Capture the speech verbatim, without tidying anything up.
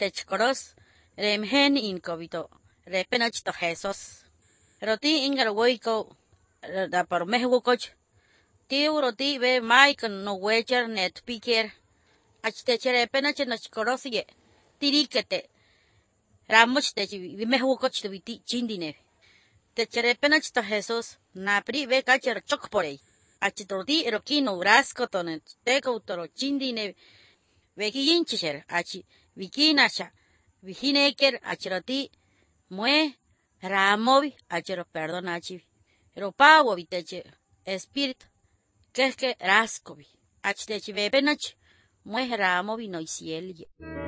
tech coros, remhen in covito, repenach to Jesus. Roti ingal woiko, da por mehucoch, tiu roti ve Mike no wecher net picker, achtechere penach nach corosie, tirikete, ramuch tech mehucoch to viti chindine. Techere penach to Jesus, napri ve cacher chocporei. Achitorti erokino urasco tonet, teco toro chindine, vekiyinchicher, achi, vikinasha, vigineker, achiroti, mue, ramovi, achero perdonachi, ropavo viteche, espíritu, que rascovi, achtechi vepenach, mue ramovi noisielie.